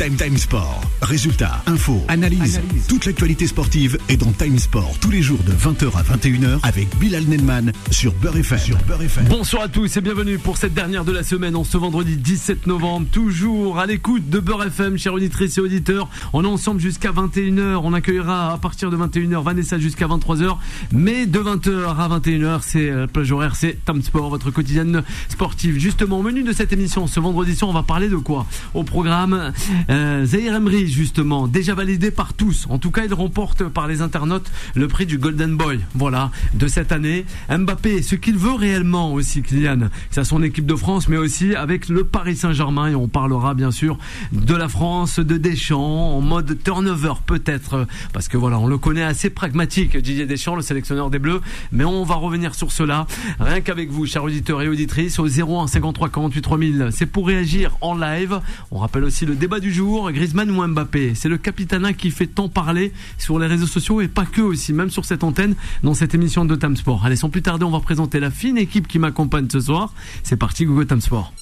Time Sport. Résultats, infos, analyse. Toute l'actualité sportive est dans Time Sport tous les jours de 20h à 21h avec Bilal Nenman sur Beurre FM. Bonsoir à tous et bienvenue pour cette dernière de la semaine en ce vendredi 17 novembre. Toujours à l'écoute de Beurre FM, chers auditrices et auditeurs. On est ensemble jusqu'à 21h. On accueillera à partir de 21h Vanessa jusqu'à 23h. Mais de 20h à 21h, c'est la plage horaire, c'est Time Sport, votre quotidienne sportive. Justement, au menu de cette émission, ce vendredi soir, on va parler de quoi? Au programme, Zahir Emery, justement, déjà validé par tous. En tout cas, il remporte par les internautes le prix du Golden Boy, voilà, de cette année. Mbappé, ce qu'il veut réellement aussi, Kylian, c'est à son équipe de France, mais aussi avec le Paris Saint-Germain. Et on parlera bien sûr de la France, de Deschamps, en mode turnover peut-être, parce que voilà, on le connaît assez pragmatique, Didier Deschamps, le sélectionneur des Bleus. Mais on va revenir sur cela, rien qu'avec vous, chers auditeurs et auditrices, au 01 53 48 3000. C'est pour réagir en live. On rappelle aussi le débat du jour, Griezmann ou Mbappé. C'est le capitana qui fait tant parler sur les réseaux sociaux et pas que aussi, même sur cette antenne, dans cette émission de Time Sport. Allez, sans plus tarder, on va présenter la fine équipe qui m'accompagne ce soir. C'est parti, Google Time Sport.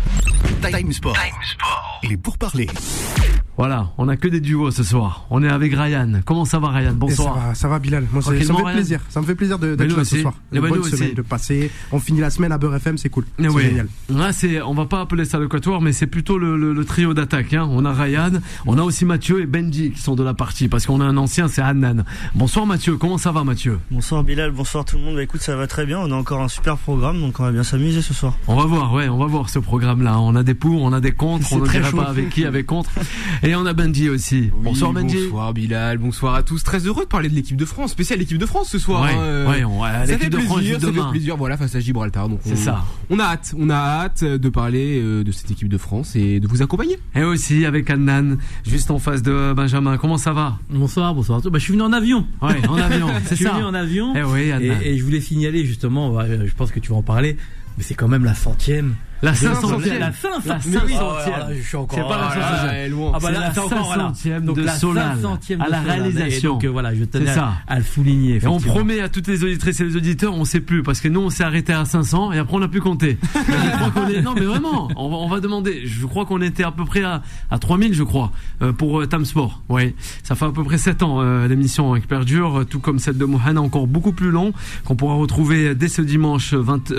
Time Sport. Il est pour parler. Voilà, on a que des duos ce soir. On est avec Ryan. Comment ça va, Ryan? Bonsoir. Ça va Bilal. Moi, ça me fait plaisir. Ça me fait plaisir d'être là ce soir. Une bonne semaine de passer. On finit la semaine à Beurre FM, c'est cool. C'est génial. Là, on va pas appeler ça le quatuor, mais c'est plutôt le trio d'attaque. Hein. On a Ryan, on a aussi Mathieu et Benji qui sont de la partie, parce qu'on a un ancien, c'est Hanan. Bonsoir Mathieu. Comment ça va, Mathieu? Bonsoir Bilal. Bonsoir tout le monde. Bah, écoute, ça va très bien. On a encore un super programme, donc on va bien s'amuser ce soir. On va voir ce programme-là. On a des pour, on a des contre. On ne dirait pas avec qui, avec contre. Et on a Benji aussi. Oui, bonsoir Benji. Bonsoir Bilal, bonsoir à tous. Très heureux de parler de l'équipe de France, spécial l'équipe de France ce soir. Ça fait plaisir, voilà, face à Gibraltar. Donc c'est ça. On a hâte de parler de cette équipe de France et de vous accompagner. Et aussi avec Annan, juste en face de Benjamin. Comment ça va? Bonsoir. Je suis venu en avion. Ouais, en avion, c'est ça. Je suis venu en avion. Et je voulais signaler justement, je pense que tu vas en parler, mais c'est quand même la 100e. La 500e. La 500e. Je suis encore. C'est pas la 500e. Ah bah là, c'est encore 500e de Solal à la réalisation. Donc voilà, je tenais à le souligner. Et on promet à toutes les auditrices et les auditeurs, on sait plus, parce que nous on s'est arrêté à 500 et après on n'a plus compté. Non mais vraiment, on va demander. Je crois qu'on était à peu près à 3000, je crois, pour Time Sport. Oui, ça fait à peu près 7 ans l'émission qui perdure, tout comme celle de Mohana, encore beaucoup plus long, qu'on pourra retrouver dès ce dimanche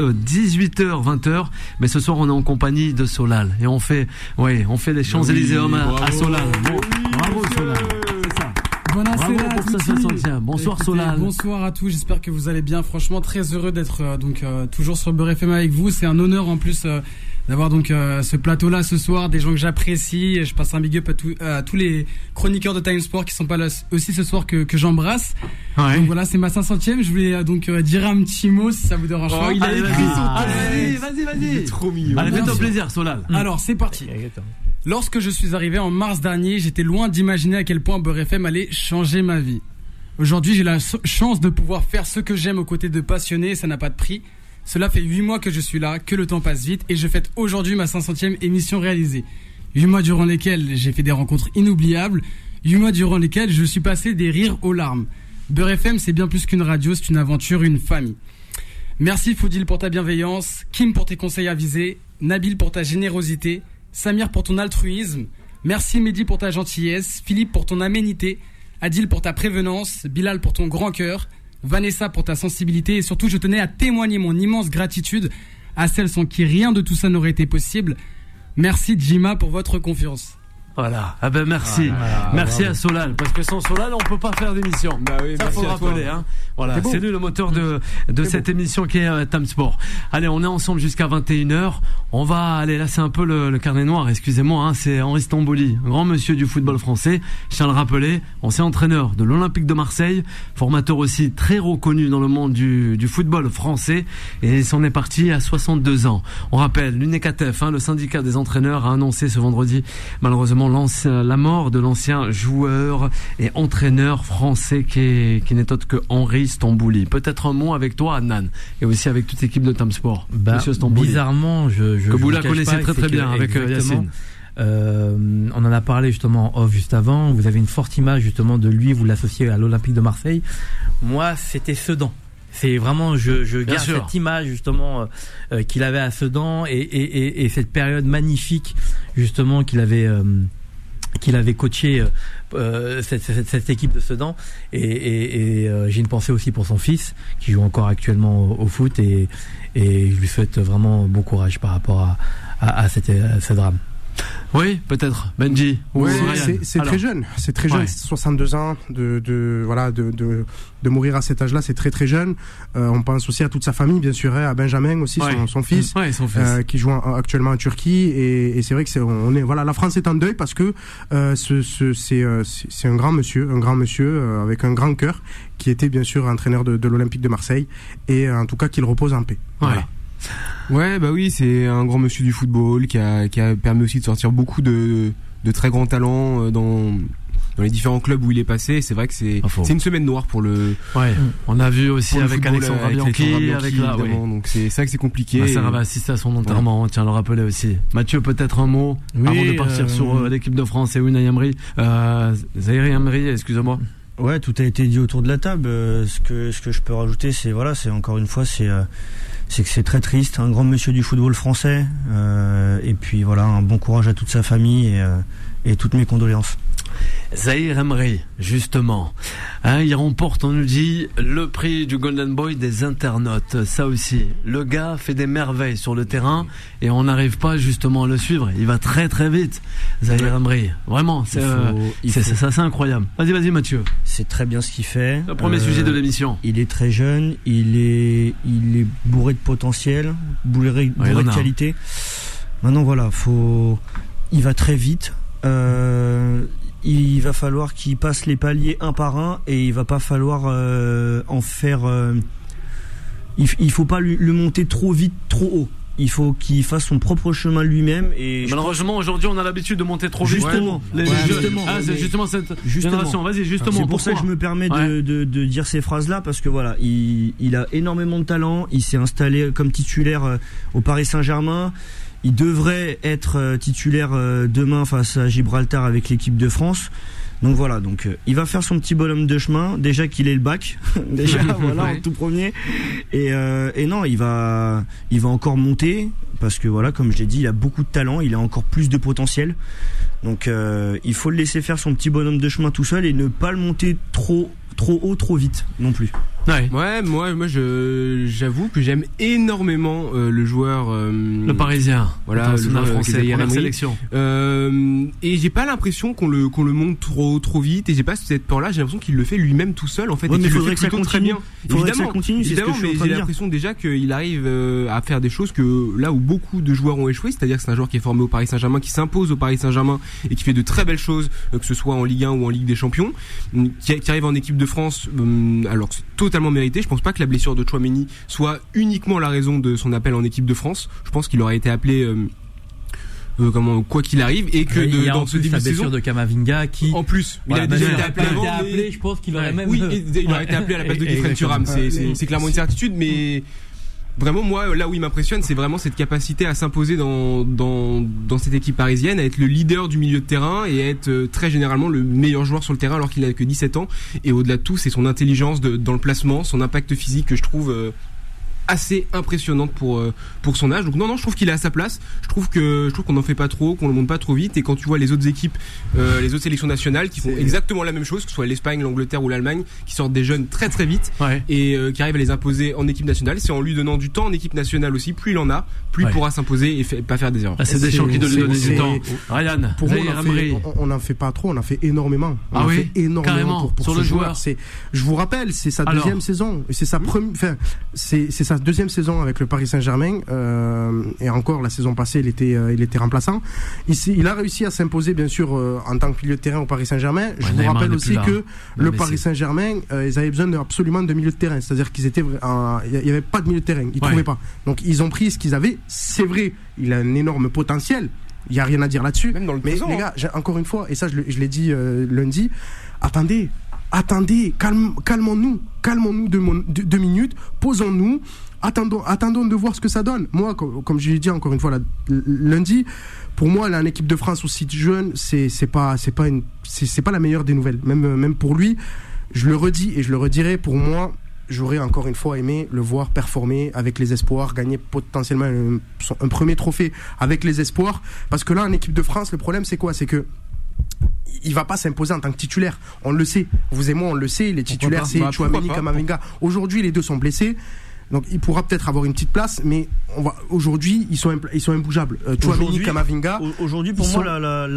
18h 20h. Mais ce soir on est en compagnie de Solal et on fait les Champs-Élysées à Solal. Bravo Solal. Bonsoir Solal. Bonsoir à tous, j'espère que vous allez bien. Franchement très heureux d'être toujours sur Beurre FM avec vous. C'est un honneur en plus d'avoir ce plateau là ce soir, des gens que j'apprécie. Je passe un big up à tous les chroniqueurs de Time Sport qui sont pas là aussi ce soir que j'embrasse. Ouais. Donc voilà, c'est ma 500e. Je voulais dire un petit mot si ça vous dérange pas. Il a écrit son vas-y. Trop mignon. Allez, fais-toi plaisir Solal. Alors c'est parti. Lorsque je suis arrivé en mars dernier, j'étais loin d'imaginer à quel point Beurre FM allait changer ma vie. Aujourd'hui, j'ai la chance de pouvoir faire ce que j'aime aux côtés de passionnés, ça n'a pas de prix. Cela fait 8 mois que je suis là, que le temps passe vite, et je fête aujourd'hui ma 500e émission réalisée. 8 mois durant lesquels j'ai fait des rencontres inoubliables, 8 mois durant lesquels je suis passé des rires aux larmes. Beurre FM, c'est bien plus qu'une radio, c'est une aventure, une famille. Merci Foudil pour ta bienveillance, Kim pour tes conseils avisés, Nabil pour ta générosité, Samir pour ton altruisme, merci Mehdi pour ta gentillesse, Philippe pour ton aménité, Adil pour ta prévenance, Bilal pour ton grand cœur, Vanessa pour ta sensibilité et surtout je tenais à témoigner mon immense gratitude à celles sans qui rien de tout ça n'aurait été possible. Merci Jima pour votre confiance. Voilà, merci. Merci à Solal, parce que sans Solal, on peut pas faire d'émission. Bah oui, ça faut rappeler, hein. Voilà, c'est lui le moteur de cette émission qui est Time Sport. Allez, on est ensemble jusqu'à 21h. On va aller, là c'est un peu le carnet noir, excusez-moi, hein, c'est Henri Stambouli, grand monsieur du football français, je tiens à le rappeler, ancien entraîneur de l'Olympique de Marseille, formateur aussi très reconnu dans le monde du football français, et s'en est parti à 62 ans. On rappelle, l'UNECATEF, le syndicat des entraîneurs, a annoncé ce vendredi, malheureusement, la mort de l'ancien joueur et entraîneur français qui n'est autre que Henri Stambouli. Peut-être un mot avec toi, Adnan, et aussi avec toute l'équipe de Time Sport. Monsieur Stambouli. Bizarrement, que vous la connaissez très bien avec Yacine. On en a parlé justement en off juste avant. Vous avez une forte image justement de lui, vous l'associez à l'Olympique de Marseille. Moi, c'était Sedan. C'est vraiment, je garde cette image justement qu'il avait à Sedan et cette période magnifique justement qu'il avait qu'il avait coaché cette équipe de Sedan, et j'ai une pensée aussi pour son fils qui joue encore actuellement au foot, et je lui souhaite vraiment bon courage par rapport à ce drame. Oui, peut-être. Benji. Ouais, c'est très jeune. C'est très jeune. 62 ans de mourir à cet âge-là, c'est très très jeune. On pense aussi à toute sa famille, bien sûr, à Benjamin aussi, son fils, qui joue actuellement en Turquie. Et c'est vrai que la France est en deuil parce que c'est un grand monsieur avec un grand cœur, qui était bien sûr entraîneur de l'Olympique de Marseille, et en tout cas qu'il repose en paix. Voilà. Ouais, bah oui, c'est un grand monsieur du football qui a permis aussi de sortir beaucoup de très grands talents dans les différents clubs où il est passé. C'est vrai que c'est une semaine noire pour le. Ouais. On a vu aussi avec Alexandre Bianchi, donc c'est ça que c'est compliqué. Ça va assister à son enterrement. Tiens, le rappeler aussi. Mathieu, peut-être un mot avant de partir sur l'équipe de France et Unai Emery. Zaïre Emery, excusez-moi. Ouais, tout a été dit autour de la table. Ce que je peux rajouter, c'est encore une fois, c'est que c'est très triste. Un grand monsieur du football français. Et puis voilà, un bon courage à toute sa famille et toutes mes condoléances. Zaïre Emery, justement, il remporte, on nous dit, le prix du Golden Boy des internautes. Ça aussi, le gars fait des merveilles sur le terrain et on n'arrive pas justement à le suivre. Il va très très vite, Zaïre Emery. Vraiment, c'est incroyable. Vas-y Mathieu. C'est très bien ce qu'il fait. Le premier sujet de l'émission. Il est très jeune, il est bourré de potentiel, bourré de qualité. Maintenant voilà, il va très vite. Il va falloir qu'il passe les paliers un par un, et il va pas falloir en faire. Il faut pas le monter trop vite, trop haut. Il faut qu'il fasse son propre chemin lui-même. Et malheureusement, aujourd'hui, on a l'habitude de monter trop vite. C'est justement cette génération. Vas-y, justement. C'est pour ça que je me permets de dire ces phrases-là, parce que voilà, il a énormément de talent. Il s'est installé comme titulaire au Paris Saint-Germain. Il devrait être titulaire demain face à Gibraltar avec l'équipe de France. Donc voilà, il va faire son petit bonhomme de chemin. Déjà qu'il ait le bac, en tout premier. Et non, il va encore monter, parce que voilà, comme je l'ai dit, il a beaucoup de talent, il a encore plus de potentiel. Donc il faut le laisser faire son petit bonhomme de chemin tout seul et ne pas le monter trop haut, trop vite non plus. Ouais, moi j'avoue que j'aime énormément le joueur le Parisien, voilà, le joueur français, première sélection. Et j'ai pas l'impression qu'on le monte trop vite, et j'ai pas cette peur-là. J'ai l'impression qu'il le fait lui-même tout seul en fait, et qu'il le fait plutôt très bien. Évidemment, mais j'ai l'impression déjà qu'il arrive à faire des choses que là où beaucoup de joueurs ont échoué, c'est-à-dire que c'est un joueur qui est formé au Paris Saint-Germain, qui s'impose au Paris Saint-Germain et qui fait de très belles choses, que ce soit en Ligue 1 ou en Ligue des Champions, qui arrive en équipe de France, alors que c'est totalement mérité. Je pense pas que la blessure de Tchouaméni soit uniquement la raison de son appel en équipe de France. Je pense qu'il aurait été appelé quoi qu'il arrive, et que dans ce début de saison, blessure de Kamavinga qui en plus il a déjà été appelé avant, je pense qu'il aurait même il aurait été appelé à la place de Kefren Turam. C'est clairement une certitude, mais vraiment, moi, là où il m'impressionne, c'est vraiment cette capacité à s'imposer dans cette équipe parisienne, à être le leader du milieu de terrain et à être très généralement le meilleur joueur sur le terrain alors qu'il n'a que 17 ans. Et au-delà de tout, c'est son intelligence dans le placement, son impact physique que je trouve assez impressionnante pour son âge. Donc non, je trouve qu'il est à sa place. Je trouve qu'on n'en fait pas trop, qu'on le monte pas trop vite. Et quand tu vois les autres équipes, les autres sélections nationales qui font exactement la même chose, que ce soit l'Espagne, l'Angleterre ou l'Allemagne, qui sortent des jeunes très très vite et qui arrivent à les imposer en équipe nationale, c'est en lui donnant du temps en équipe nationale aussi, plus il en a, plus il pourra s'imposer et pas faire des erreurs. C'est Deschamps qui doit lui donner du temps. Ryan, pour moi, on n'en fait pas trop, on en fait énormément. On fait énormément pour ce joueur. Je vous rappelle, c'est sa deuxième saison, et c'est sa première, c'est sa deuxième saison avec le Paris Saint-Germain, et encore la saison passée il était remplaçant. Il a réussi à s'imposer bien sûr en tant que milieu de terrain au Paris Saint-Germain. Je vous rappelle aussi que le Paris Saint-Germain, ils avaient besoin absolument de milieu de terrain, c'est-à-dire qu'ils étaient il y avait pas de milieu de terrain, ils trouvaient pas. Donc ils ont pris ce qu'ils avaient. C'est vrai, il a un énorme potentiel, il y a rien à dire là-dessus. Même dans le mais présent, les gars, encore une fois, et ça je l'ai dit lundi, attendez, calmons-nous 2 minutes, posons-nous. Attendons de voir ce que ça donne. Moi, comme je l'ai dit encore une fois lundi, pour moi, là, l'équipe de France aussi jeune, c'est pas la meilleure des nouvelles. Même pour lui, je le redis et je le redirai. Pour moi, j'aurais encore une fois aimé le voir performer avec les espoirs, gagner potentiellement un premier trophée avec les espoirs. Parce que là, en équipe de France, le problème c'est quoi ? C'est que il va pas s'imposer en tant que titulaire. On le sait. Vous et moi, on le sait. Les titulaires, c'est Tchouaméni, Camavinga. Aujourd'hui, les deux sont blessés. Donc il pourra peut-être avoir une petite place, mais aujourd'hui ils sont imbougeables. Tchouaméni, Camavinga. Aujourd'hui pour moi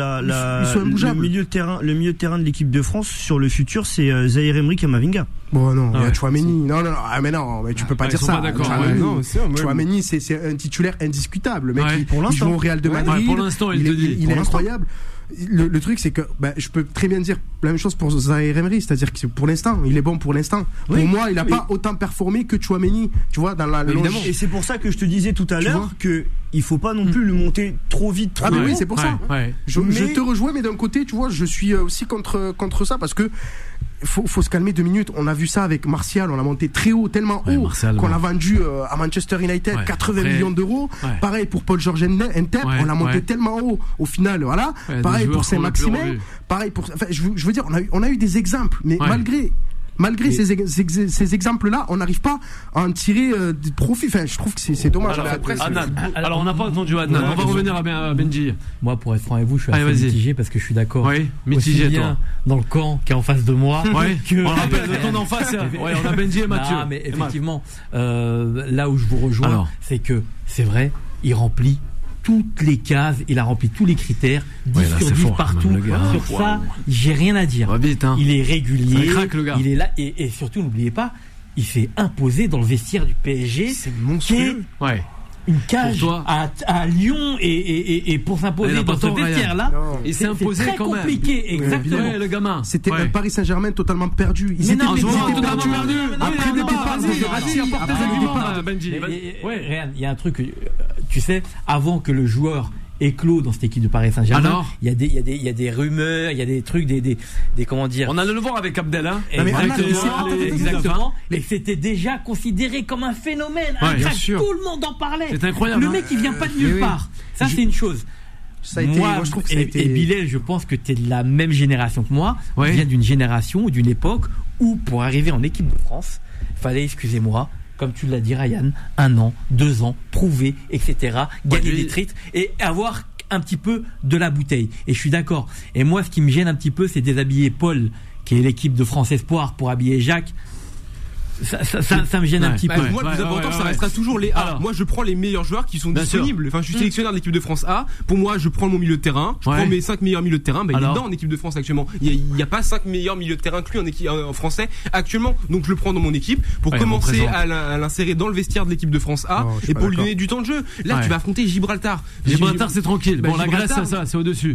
le milieu de terrain de l'équipe de France sur le futur c'est Zahir Emery, Camavinga. Bon non, il y a Tchouaméni. Non, mais tu peux pas dire ça. Pas d'accord. Tchouaméni c'est un titulaire indiscutable. Le mec il joue au Real de Madrid. Pour l'instant il est incroyable. Le truc c'est que je peux très bien dire la même chose pour Zahir Emery, c'est-à-dire que pour l'instant il est bon pour l'instant. Pour moi il a pas autant performé que Tchouaméni, tu vois, dans la longe. Et c'est pour ça que je te disais tout à l'heure que il faut pas non plus le monter trop vite, trop oui, c'est pour ça. Je te rejoins, mais d'un côté tu vois je suis aussi contre ça parce que faut se calmer 2 minutes. On a vu ça avec Martial, on l'a monté très haut, tellement haut qu'on l'a vendu à Manchester United 80 millions d'euros. Pareil pour Paul George Ntep, on l'a monté tellement haut. Au final, voilà. Pareil pour Saint-Maximin. Pareil pour. Enfin, je veux dire, on a eu des exemples, mais malgré ces exemples-là, on n'arrive pas à en tirer des profits. Enfin, je trouve que c'est dommage. Alors, on n'a pas entendu Adnan. On va revenir à Benji. Moi, pour être franc avec vous, je suis assez mitigé parce que je suis d'accord. Oui, mitigé, toi. Dans le camp qui est en face de moi. On rappelle, le camp d'en face, on a Benji et Mathieu. Ah, mais effectivement, là où je vous rejoins, c'est que c'est vrai, il remplit toutes les cases, il a rempli tous les critères, 10 sur 10 partout. Sur ça, j'ai rien à dire. Il est régulier, il est là, et surtout, n'oubliez pas, il s'est imposé dans le vestiaire du PSG. C'est monstrueux. Une cage à Lyon et pour s'imposer dans ce vestiaire-là, il s'est imposé très quand même. Compliqué, exactement. Le gamin. C'était un Paris Saint-Germain totalement perdu. Ils étaient totalement perdus. Après des départ, Benji. Il y a un truc, tu sais, avant que le joueur éclos dans cette équipe de Paris Saint-Germain. Il y a des rumeurs, il y a des trucs, des comment dire. On allait le voir avec Abdel, hein. Exactement. Et c'était déjà considéré comme un phénomène. Tout le monde en parlait. C'est incroyable. Le mec, il vient pas de nulle part. Ça, c'est une chose. Moi, je trouve que et Bilal, je pense que tu es de la même génération que moi. Tu viens d'une génération ou d'une époque où, pour arriver en équipe de France, il fallait, excusez-moi, comme tu l'as dit Ryan, 1 an, 2 ans, prouver, etc., gagner des titres et avoir un petit peu de la bouteille. Et je suis d'accord. Et moi, ce qui me gêne un petit peu, c'est déshabiller Paul, qui est l'équipe de France Espoir, pour habiller Jacques. Ça me gêne un petit peu. Moi, le plus important, ça restera toujours les A. Moi, je prends les meilleurs joueurs qui sont disponibles. Enfin, je suis sélectionneur de l'équipe de France A. Pour moi, je prends mon milieu de terrain. Je prends mes 5 meilleurs milieux de terrain. Il est dedans en équipe de France actuellement. Il n'y a pas 5 meilleurs milieux de terrain inclus en français actuellement. Donc, je le prends dans mon équipe pour commencer à l'insérer dans le vestiaire de l'équipe de France A et pour lui donner du temps de jeu. Là, tu vas affronter Gibraltar. Gibraltar, c'est tranquille. Bon, la Grèce, ça, c'est au-dessus.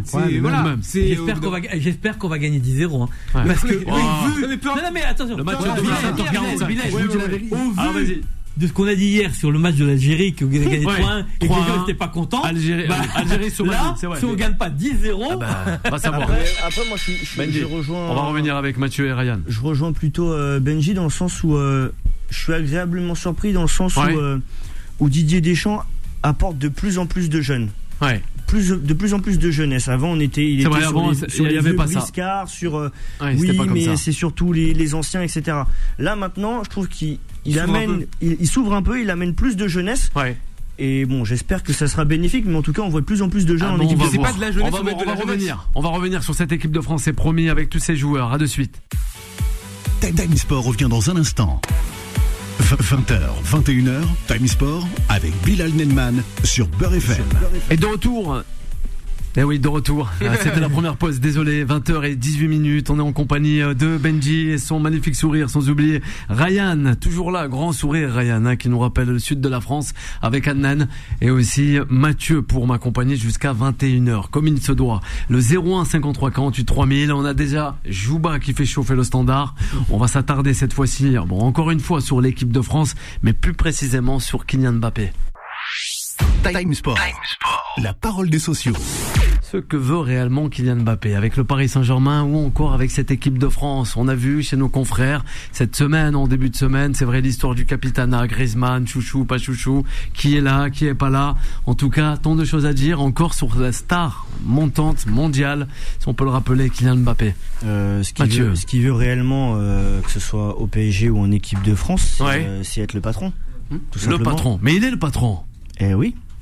J'espère qu'on va gagner 10-0. Parce que. Non, mais attention. Le match de de ce qu'on a dit hier sur le match de l'Algérie, que vous avez gagné 3-1 et que les gars n'étaient pas contents. Algérie sur là, si on ne gagne pas 10-0, on va savoir. Après moi, je rejoins. On va revenir avec Mathieu et Ryan. Je rejoins plutôt Benji dans le sens où je suis agréablement surpris dans le sens où Didier Deschamps apporte de plus en plus de jeunes. De plus en plus de jeunesse. Avant, il était sur les vieux briscards, mais c'est surtout les anciens, etc. Là, maintenant, je trouve qu'il s'ouvre un peu, il amène plus de jeunesse. Et bon, j'espère que ça sera bénéfique, mais en tout cas, on voit de plus en plus de jeunes en équipe de France. C'est pas de la jeunesse, on va revenir sur cette équipe de France, c'est promis, avec tous ces joueurs. À de suite. Time Sport revient dans un instant. 20h, 21h, Time Sport avec Bilal Nenman sur Beurre FM. Et de retour. De retour. C'était la première pause, désolé. 20h18. On est en compagnie de Benji et son magnifique sourire, sans oublier Ryan, toujours là, grand sourire Ryan, qui nous rappelle le sud de la France, avec Adnan et aussi Mathieu pour m'accompagner jusqu'à 21h, comme il se doit. Le 01 53 48 3000. On a déjà Jouba qui fait chauffer le standard. On va s'attarder cette fois-ci, encore une fois sur l'équipe de France, mais plus précisément sur Kylian Mbappé. Time Sport, la parole des sociaux. Ce que veut réellement Kylian Mbappé avec le Paris Saint-Germain ou encore avec cette équipe de France. On a vu chez nos confrères cette semaine, en début de semaine, c'est vrai, l'histoire du capitana, Griezmann, chouchou, pas chouchou, qui est là, qui est pas là. En tout cas, tant de choses à dire encore sur la star montante mondiale, si on peut le rappeler, Kylian Mbappé. Ce qu'il veut réellement, que ce soit au PSG ou en équipe de France, c'est être le patron. Le patron. Mais il est le patron. Eh oui.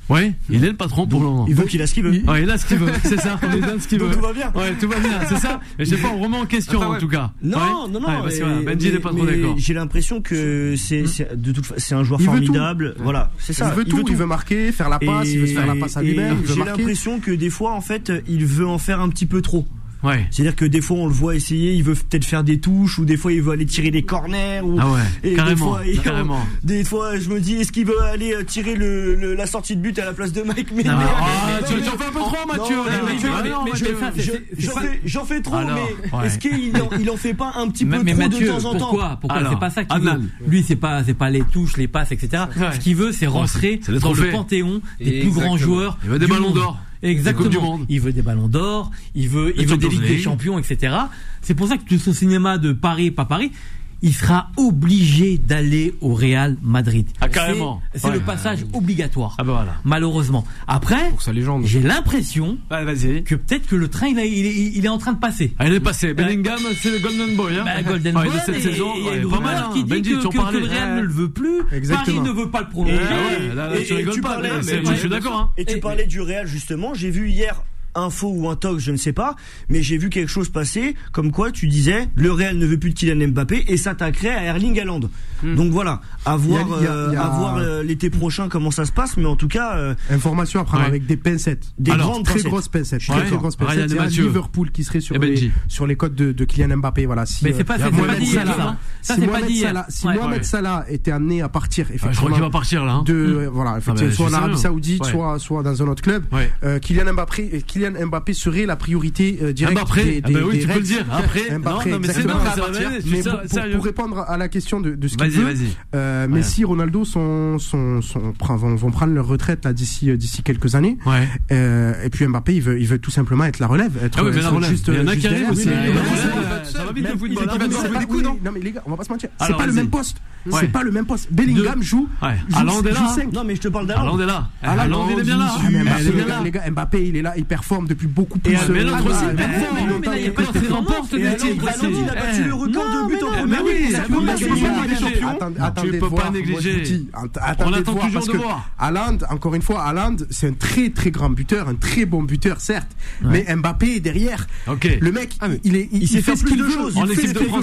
Ouais, il est le patron pour le moment. Il veut qu'il a ce qu'il veut. Ouais, il a ce qu'il veut, c'est ça. On lui donne ce qu'il veut. Tout va bien. Ouais, tout va bien, c'est ça. Mais je sais pas, on remet en question en tout cas. Non. Parce que Benji n'est pas trop d'accord. J'ai l'impression que c'est un joueur formidable. Voilà, c'est ça. Il veut tout. Il veut marquer, faire la passe, il veut faire la passe à lui-même. J'ai l'impression que des fois, en fait, il veut en faire un petit peu trop. Ouais. C'est-à-dire que des fois on le voit essayer, il veut peut-être faire des touches, ou des fois il veut aller tirer des corners, ou carrément. Des fois je me dis, est-ce qu'il veut aller tirer la sortie de but à la place de Mike Ménard? Tu en fais un peu trop, Mathieu. J'en fais trop, mais est-ce qu'il en fait pas un petit peu trop de temps en temps? Pourquoi c'est pas ça qu'il veut. Lui c'est pas les touches, les passes, etc. Ce qu'il veut, c'est rentrer dans le panthéon des plus grands joueurs. Il veut des ballons d'or. Exactement. Il veut des ballons d'or, il veut des Ligues des Champions, etc. C'est pour ça que tout ce cinéma de Paris, pas Paris, il sera obligé d'aller au Real Madrid. Ah, carrément. C'est le passage obligatoire. Ah, bah voilà. Malheureusement. Après, j'ai l'impression que peut-être que le train, il est en train de passer. Ah, il est passé. Bellingham, c'est le Golden Boy, hein. Golden Boy de cette saison. Pas mal, qui dit que le Real ne le veut plus. Exactement. Paris ne veut pas le prolonger. Tu rigoles pas, je suis d'accord, Et tu parlais du Real, justement. J'ai vu hier info ou un talk, je ne sais pas, mais j'ai vu quelque chose passer, comme quoi tu disais le Real ne veut plus de Kylian Mbappé et s'attaquerait à Erling Haaland. Donc voilà, à voir l'été prochain comment ça se passe, mais en tout cas information à prendre avec des pincettes, très grosses pincettes. Il y a Liverpool qui serait sur les côtes de Kylian Mbappé. Voilà. Mais c'est pas si Mohamed Salah était amené à partir, effectivement, je crois qu'il va partir là. Soit en Arabie Saoudite, soit dans un autre club, Kylian Mbappé serait la priorité directe oui, tu peux le dire. Après, Mbappé, non, mais c'est normal, pour répondre à la question de ce qu'il veut, Messi, Ronaldo vont prendre leur retraite là d'ici quelques années. Et puis Mbappé, il veut tout simplement être la relève. Il y en a qui arrivent aussi. Ça va vite le football. Non mais les gars, on va pas se mentir. C'est pas le même poste. C'est pas le même poste. Bellingham joue. Haaland est là. Non mais je te parle d'Haaland. Haaland est là. Haaland il est bien là. Les gars, Mbappé, il est là, il performe depuis beaucoup plus. Mais l'autre aussi, il y a pas de remporte des titres. Il a battu le record de buts en première ligue. Attendez, tu peux pas négliger. On attend toujours de voir. Haaland, encore une fois, c'est un très très grand buteur, un très bon buteur certes, mais Mbappé est derrière. Le mec, il sait faire plus de choses. En équipe de France,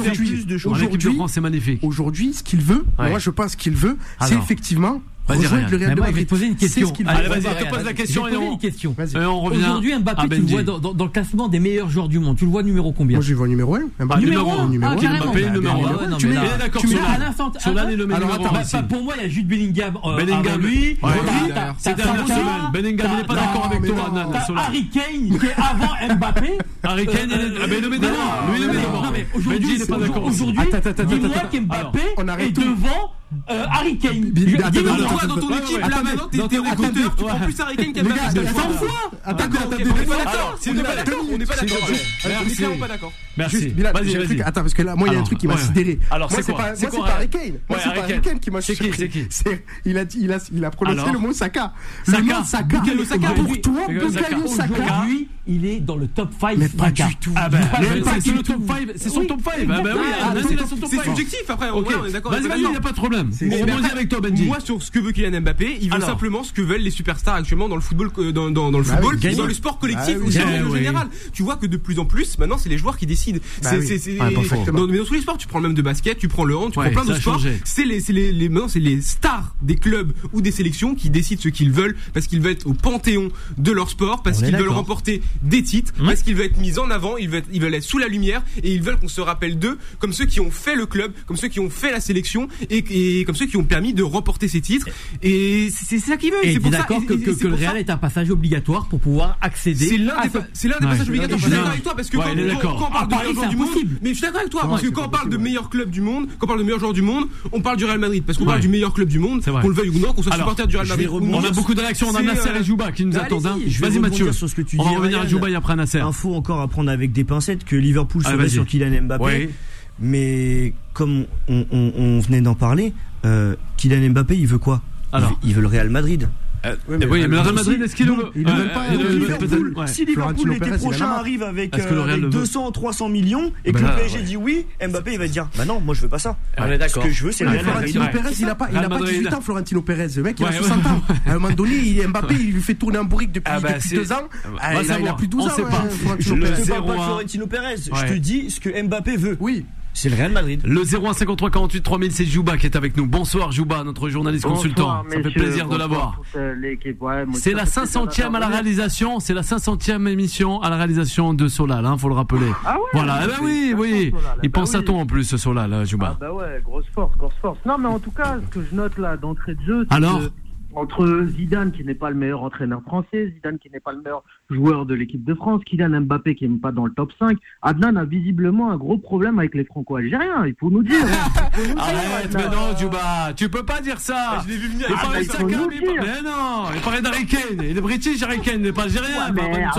c'est magnifique. Aujourd'hui, ce qu'il veut, moi je pense qu'il veut, c'est effectivement rejoindre le Real de Madrid. Je vais te poser une question. Allez, vas-y, je te pose la question et on revient. Aujourd'hui, Mbappé, tu le vois dans le classement des meilleurs joueurs du monde. Tu le vois numéro combien? Moi, je le vois numéro 1. Numéro 1. Mbappé, numéro 1. Tu mets d'accord. Solane est le meilleur numéro 1. Pour moi, il y a Jude Bellingham. Lui, c'est dernière semaine. Bellingham, il n'est pas d'accord avec toi, Nan. Harry Kane, qui est avant Mbappé. Harry Kane, il le met devant. Lui, il le met devant. Aujourd'hui, il n'est pas d'accord. Aujourd'hui, dis-moi qu'Mbappé est devant Harry Kane. Toi, dans ton équipe, là maintenant, t'es recruteur, tu prends plus Harry Kane qu'Mbappé. 100 fois. D'accord, on n'est pas d'accord. On n'est pas d'accord. On est clairement pas d'accord. Merci. Vas-y. Attends, parce que là, moi, il y a un truc qui m'a sidéré. Alors, c'est quoi? C'est pas Harry Kane. Moi, c'est pas Harry Kane qui m'a choqué. C'est qui? Il a prononcé le mot Saka. Le mot Saka. Pour toi, Bukayo Saka. Aujourd'hui, il est dans le top 5. Mais pas du tout. C'est le top 5. C'est son top 5. Ah bah oui, c'est subjectif. Après, on est d'accord. Vas-y, il n'y a pas de problème. On rebondit avec toi, Benji. Moi, sur ce que veut Kylian Mbappé, il veut simplement ce que veulent les superstars actuellement dans le football, dans le football, dans le sport collectif ou en général. Tu vois que de plus en plus, maintenant, c'est les joueurs qui décident. Dans tous les sports, tu prends le même de basket, tu prends le hand, tu prends plein de sports. Maintenant, c'est les stars des clubs ou des sélections qui décident ce qu'ils veulent parce qu'ils veulent être au panthéon de leur sport, parce qu'ils veulent remporter des titres, parce qu'ils veulent être mis en avant, ils veulent être sous la lumière et ils veulent qu'on se rappelle d'eux comme ceux qui ont fait le club, comme ceux qui ont fait la sélection et comme ceux qui ont permis de remporter ces titres. Et c'est ça qu'ils veulent. Et tu es d'accord que le Real est un passage obligatoire pour pouvoir accéder. C'est l'un des passages obligatoires. Je suis d'accord avec toi parce que quand on parle de meilleurs joueurs du monde, mais je suis d'accord avec toi parce que quand on parle de meilleurs clubs du monde, quand on parle de meilleurs joueurs du monde, on parle du Real Madrid parce qu'on parle du meilleur club du monde, qu'on le veuille ou non, qu'on soit supporter du Real Madrid. On a beaucoup d'actions. On a Nasser et Jouba qui nous attendent. Vas-y Mathieu. On va revenir à Jouba et après Nasser. Info encore à prendre avec des pincettes que Liverpool serait sur Kylian Mbappé. Mais comme on venait d'en parler, Kylian Mbappé, il veut quoi? Il veut le Real Madrid. Oui, mais le Real Madrid, est-ce qu'il le veut? Il ne veut pas. Si Liverpool l'été prochain arrive avec 200, 300 millions et que le PSG dit oui, Mbappé il va dire bah non, moi je veux pas ça. Ce que je veux, c'est le Real Madrid. Florentino Pérez, il a pas 18 ans, Florentino Pérez. Le mec, il a 60 ans. À un moment donné, Mbappé, il lui fait tourner en bourrique depuis 2 ans. Il a plus 12 ans. Je ne parle pas de Florentino Pérez. Je te dis ce que Mbappé veut. Oui. C'est le Real Madrid. Le 01 53 48 3000, c'est Jouba qui est avec nous. Bonsoir Jouba, notre journaliste consultant. Ça fait plaisir de l'avoir. C'est la 500e à la réalisation. C'est la 500e émission à la réalisation de Solal, faut le rappeler. Ah ouais. Voilà. Oui. Il pense à toi en plus, Solal, Jouba. Ah bah ouais, grosse force. Non, mais en tout cas, ce que je note là d'entrée de jeu, alors. Entre Zidane qui n'est pas le meilleur entraîneur français, Zidane qui n'est pas le meilleur joueur de l'équipe de France, Kylian Mbappé qui n'est pas dans le top 5, Adnan a visiblement un gros problème avec les Franco-Algériens, il faut nous dire. Arrête, mais non, Djouba, tu peux pas dire ça. Je l'ai vu venir. Mais non, il parlait d'Harry Kane, il est British, Harry Kane, il n'est pas algérien.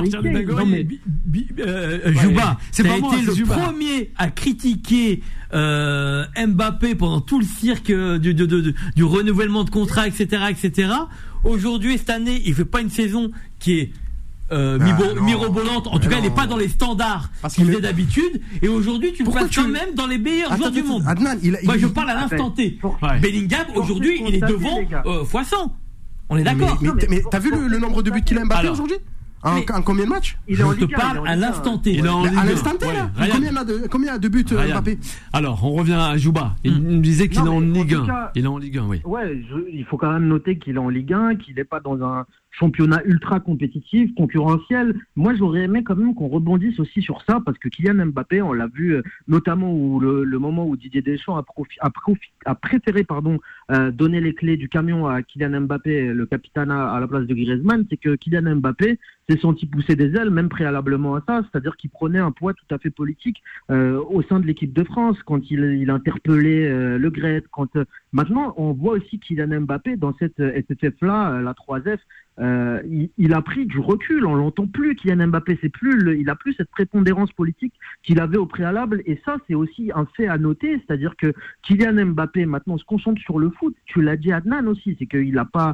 Djouba, c'est pas moi, été le premier à critiquer Mbappé pendant tout le cirque du renouvellement de contrat, etc. Aujourd'hui, cette année, il fait pas une saison qui est mirobolante. En tout cas, il n'est pas dans les standards qu'il faisait d'habitude. Et aujourd'hui, tu le places quand même dans les meilleurs joueurs du monde. Adnan, moi, je parle à l'instant T. Bellingham, aujourd'hui, il est devant x100. On est d'accord. Mais t'as vu le nombre de buts qu'il a Mbappé aujourd'hui? En combien de matchs? Je te parle à l'instant T. À l'instant T, là. Combien de buts Mbappé? Alors, on revient à Jouba. Il me disait qu'il est en Ligue 1. Il est en Ligue 1, oui. Ouais, il faut quand même noter qu'il est en Ligue 1, qu'il n'est pas dans un championnat ultra compétitif, concurrentiel. Moi, j'aurais aimé quand même qu'on rebondisse aussi sur ça, parce que Kylian Mbappé, on l'a vu notamment le moment où Didier Deschamps a préféré donner les clés du camion à Kylian Mbappé, le capitana à la place de Griezmann, c'est que Kylian Mbappé s'est senti pousser des ailes, même préalablement à ça, c'est-à-dire qu'il prenait un poids tout à fait politique au sein de l'équipe de France, quand il interpellait Le Gret. Maintenant, on voit aussi Kylian Mbappé dans cette SFF-là, la 3F, il a pris du recul, on l'entend plus. Kylian Mbappé, il a plus cette prépondérance politique qu'il avait au préalable, et ça c'est aussi un fait à noter, c'est-à-dire que Kylian Mbappé maintenant se concentre sur le foot. Tu l'as dit Adnan aussi, c'est qu'il a pas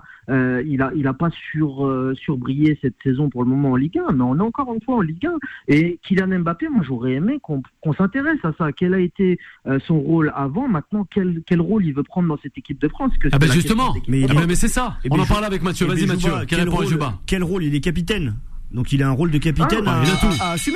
surbrillé cette saison pour le moment en Ligue 1, mais on est encore une fois en Ligue 1. Et Kylian Mbappé, moi j'aurais aimé qu'on s'intéresse à ça. Quel a été son rôle avant? Maintenant, quel rôle il veut prendre dans cette équipe de France? Justement, mais c'est ça. On en parlait avec Mathieu. Vas-y Mathieu. Quel rôle? Il est capitaine. Donc il a un rôle de capitaine à assumer.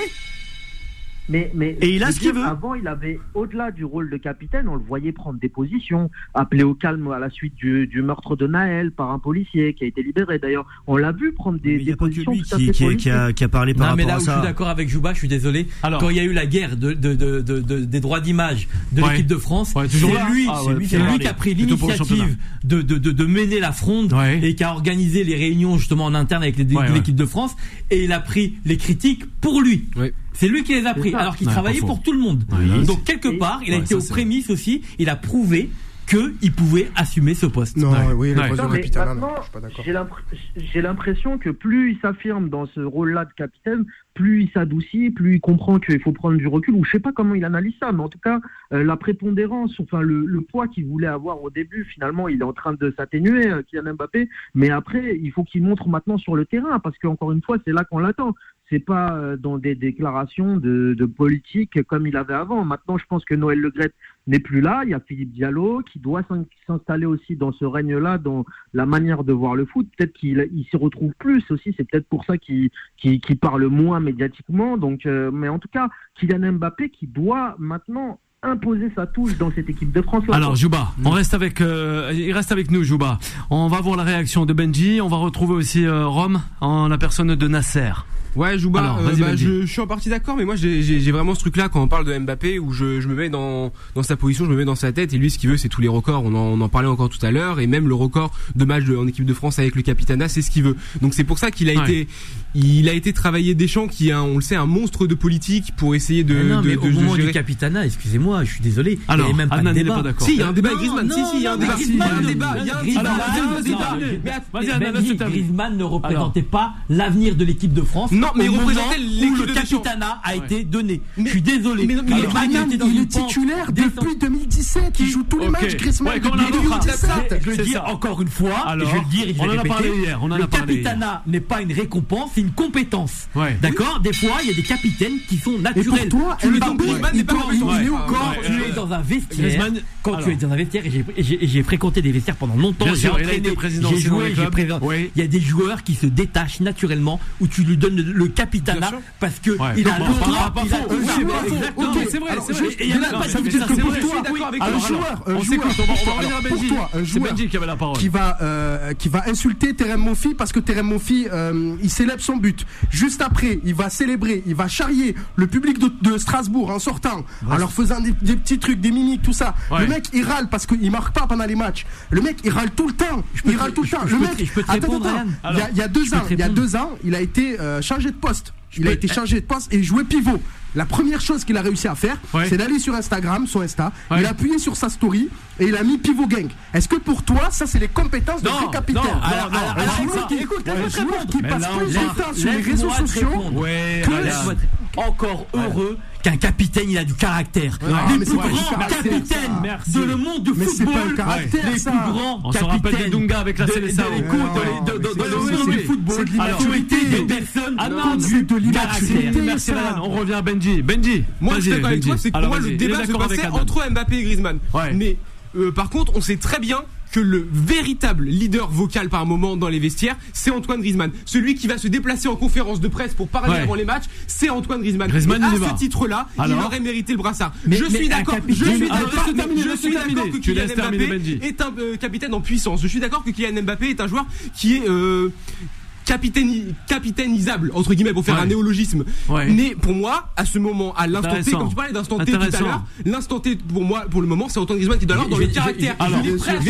Mais et il a ce qu'il veut. Avant, il avait, au-delà du rôle de capitaine, on le voyait prendre des positions, appeler au calme à la suite du meurtre de Naël par un policier qui a été libéré. D'ailleurs, on l'a vu prendre des positions tout à fait politiques. Qui a parlé par rapport à ça. Mais là où je suis d'accord avec Jouba, je suis désolé. Alors, quand il y a eu la guerre des droits d'image de l'équipe de France, c'est lui qui a pris l'initiative de mener la fronde et qui a organisé les réunions justement en interne avec l'équipe de France, et il a pris les critiques pour lui. C'est lui qui les a pris, alors qu'il travaillait pour tout le monde. Donc quelque part, il a été aux prémices aussi, il a prouvé qu'il pouvait assumer ce poste. Non, oui, le poste de capitaine, je suis pas d'accord. J'ai l'impression que plus il s'affirme dans ce rôle-là de capitaine, plus il s'adoucit, plus il comprend qu'il faut prendre du recul, ou je sais pas comment il analyse ça, mais en tout cas, la prépondérance, enfin le poids qu'il voulait avoir au début, finalement, il est en train de s'atténuer, Kylian Mbappé, mais après, il faut qu'il montre maintenant sur le terrain, parce qu'encore une fois, c'est là qu'on l'attend. C'est pas dans des déclarations de politique comme il avait avant. Maintenant, je pense que Noël Le Gret n'est plus là. Il y a Philippe Diallo qui doit s'installer aussi dans ce règne-là, dans la manière de voir le foot. Peut-être qu'il s'y retrouve plus aussi. C'est peut-être pour ça qu'il parle moins médiatiquement. Donc, mais en tout cas, Kylian Mbappé qui doit maintenant imposer sa touche dans cette équipe de France. Alors Jouba, il reste avec nous Jouba. On va voir la réaction de Benji. On va retrouver aussi Rome en la personne de Nasser. Ouais, Jouba, je suis en partie d'accord, mais moi j'ai vraiment ce truc-là quand on parle de Mbappé où je me mets dans sa position, je me mets dans sa tête, et lui ce qu'il veut c'est tous les records. On en parlait encore tout à l'heure, et même le record de match en équipe de France avec le Capitana, c'est ce qu'il veut. Donc c'est pour ça qu'il a été travaillé Deschamps, qui est on le sait, un monstre de politique pour essayer de au moment du Capitana, excusez-moi, je suis désolé. Alors, il n'y a même pas de débat. Si, il y a un débat avec Griezmann. Il y a un débat. Griezmann ne représentait pas l'avenir de l'équipe de France. Non, mais il représentait l'équipe de Deschamps. capitana a été donné. Je suis désolé. Il est titulaire depuis 2017. Il joue tous les matchs. Griezmann depuis 2017. Je le dis encore une fois. Je vais le dire. On en a parlé hier. Le capitana n'est pas une récompense, c'est une compétence. D'accord. Des fois, il y a des capitaines qui sont naturels. Et pour toi, tu es dans un vestiaire. Quand tu es dans un vestiaire, et j'ai fréquenté des vestiaires pendant longtemps. J'ai entraîné, j'ai joué, j'ai présenté. Il y a des joueurs qui se détachent naturellement, où tu lui donnes le capitana parce que il a le droit. C'est vrai. Ça veut dire que pour toi, un joueur, c'est Benji qui avait la parole, qui va insulter Terem Moffi parce que Terem Moffi il célèbre son but. Juste après, il va célébrer, il va charrier le public de Strasbourg en sortant, en leur faisant des petits trucs, des mimiques, tout ça. Le mec il râle parce qu'il marque pas pendant les matchs. Le mec il râle tout le temps. Le mec, attends, il y a 2 ans, il a été changé de poste. Il a été changé de poste et joué pivot. La première chose qu'il a réussi à faire, c'est d'aller sur Instagram, son Insta, il a appuyé sur sa story et il a mis pivot gang. Est-ce que pour toi, ça c'est les compétences de vrai capitaine? Écoute, qui passe plus de temps sur les réseaux sociaux encore heureux qu'un capitaine il a du caractère. Les plus grands capitaines de le monde du football, les plus grands capitaines Dunga avec la Célessa dans le monde du football, tu étais des personnes conduites de l'immaturité. Merci Alan, on revient à Benji. Moi je suis d'accord avec toi, c'est que pour moi le débat se passait entre Mbappé et Griezmann. Mais par contre, on sait très bien que le véritable leader vocal par moment dans les vestiaires, c'est Antoine Griezmann. Celui qui va se déplacer en conférence de presse pour parler avant les matchs, c'est Antoine Griezmann. Et à ce titre-là, il aurait mérité le brassard. Je suis d'accord que Kylian Mbappé est un capitaine en puissance. Je suis d'accord que Kylian Mbappé est un joueur qui est capitainisable entre guillemets pour faire un néologisme. Mais pour moi, à ce moment, à l'instant T, comme tu parlais d'instant T tout à l'heure, l'instant T pour moi, pour le moment, c'est Antoine Griezmann qui est dans le caractère. Il est prêt à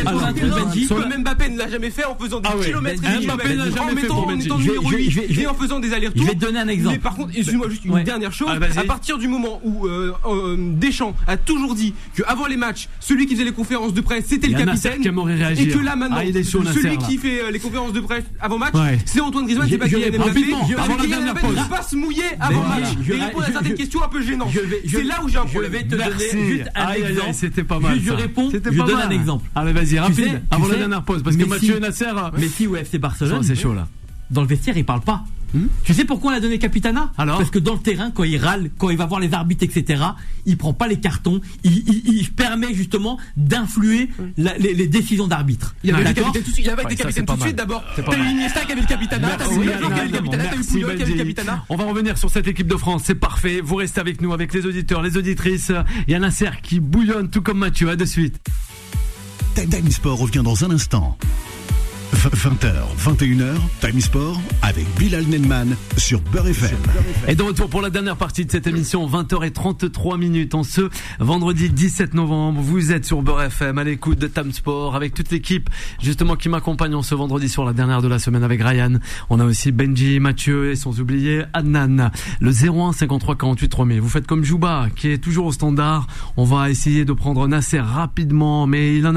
comme Mbappé ne l'a jamais fait en faisant des kilomètres en étant numéro 8 et en faisant des allers-retours. Je vais te donner un exemple. Mais par contre, excuse-moi juste une dernière chose. À partir du moment où Deschamps a toujours dit que avant les matchs, celui qui faisait les conférences de presse, c'était le capitaine, et que là maintenant, celui qui fait les conférences de presse avant match, c'est Antoine Griezmann qui va Kylian Mbappé. Kylian Mbappé ne pas se mouiller avant match et répondre à certaines questions un peu gênantes. C'est là où j'ai un problème. Je vais te donner juste un exemple. C'était pas mal. Je réponds. Je donne un exemple. Allez, vas-y, rapide. Avant la dernière pause, parce que Mathieu et Nasser. Messi ou FC Barcelone. C'est chaud là. Dans le vestiaire, il parle pas. Tu sais pourquoi on a donné capitana? Parce que dans le terrain, quand il râle, quand il va voir les arbitres, etc., il prend pas les cartons, il permet justement d'influer les décisions d'arbitre. Il avait été capitaine tout de suite d'abord. T'as eu Iniesta qui avait le capitana, t'as eu Puyol qui avait le capitana, t'as eu Puyol qui avait le capitana. On va revenir sur cette équipe de France, c'est parfait. Vous restez avec nous, avec les auditeurs, les auditrices. Il y a Nasser qui bouillonne tout comme Mathieu. À de suite. Time Sport revient dans un instant. 20h, 21h, Time Sport avec Bilal Nenman sur Beurre FM. Et de retour pour la dernière partie de cette émission, 20h33 en ce vendredi 17 novembre. Vous êtes sur Beurre FM à l'écoute de Time Sport avec toute l'équipe justement qui m'accompagne en ce vendredi sur la dernière de la semaine avec Ryan. On a aussi Benji, Mathieu et sans oublier Adnan. Le 01 53 48 3000. Vous faites comme Jouba qui est toujours au standard. On va essayer de prendre Nasser rapidement, mais il en